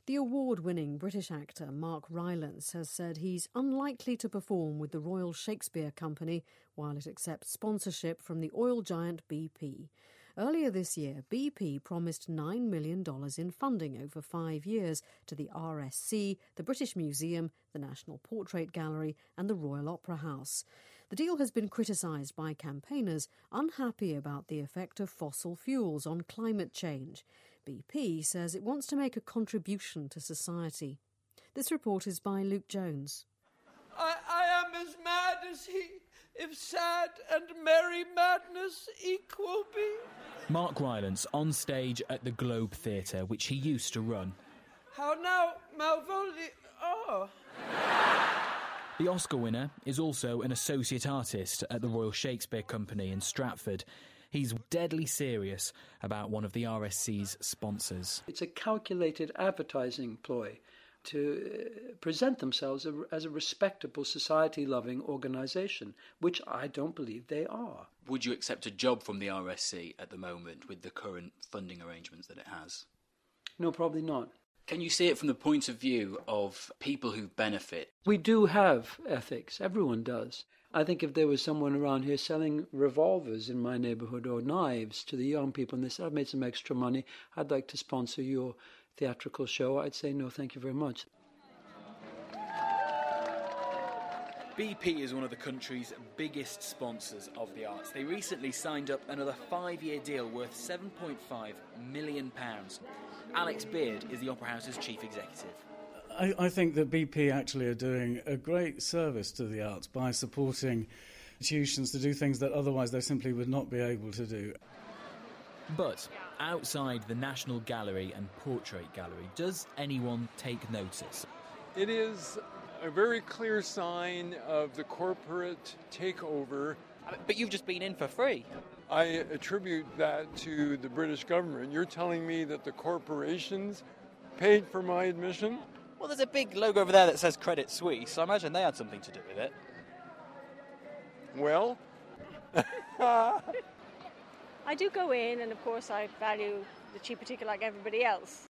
The award-winning British actor Mark Rylance has said he's unlikely to perform with the Royal Shakespeare Company while it accepts sponsorship from the oil giant BP. Earlier this year, BP promised $9 million in funding over 5 years to the RSC, the British Museum, the National Portrait Gallery and the Royal Opera House. The deal has been criticised by campaigners unhappy about the effect of fossil fuels on climate change. BP says it wants to make a contribution to society. This report is by Luke Jones. I am as mad as he, if sad and merry madness equal be. Mark Rylance on stage at the Globe Theatre, which he used to run. How now, Malvolio? Oh. The Oscar winner is also an associate artist at the Royal Shakespeare Company in Stratford. He's deadly serious about one of the RSC's sponsors. It's a calculated advertising ploy to present themselves as a respectable, society-loving organisation, which I don't believe they are. Would you accept a job from the RSC at the moment with the current funding arrangements that it has? No, probably not. Can you see it from the point of view of people who benefit? We do have ethics. Everyone does. I think if there was someone around here selling revolvers in my neighbourhood or knives to the young people and they said, I've made some extra money, I'd like to sponsor your theatrical show, I'd say, no, thank you very much. BP is one of the country's biggest sponsors of the arts. They recently signed up another 5-year deal worth £7.5 million. Alex Beard is the Opera House's chief executive. I think that BP actually are doing a great service to the arts by supporting institutions to do things that otherwise they simply would not be able to do. But outside the National Gallery and Portrait Gallery, does anyone take notice? It is a very clear sign of the corporate takeover. But you've just been in for free. I attribute that to the British government. You're telling me that the corporations paid for my admission? Well, there's a big logo over there that says Credit Suisse, so I imagine they had something to do with it. Well... I do go in, and of course I value the cheaper ticket like everybody else.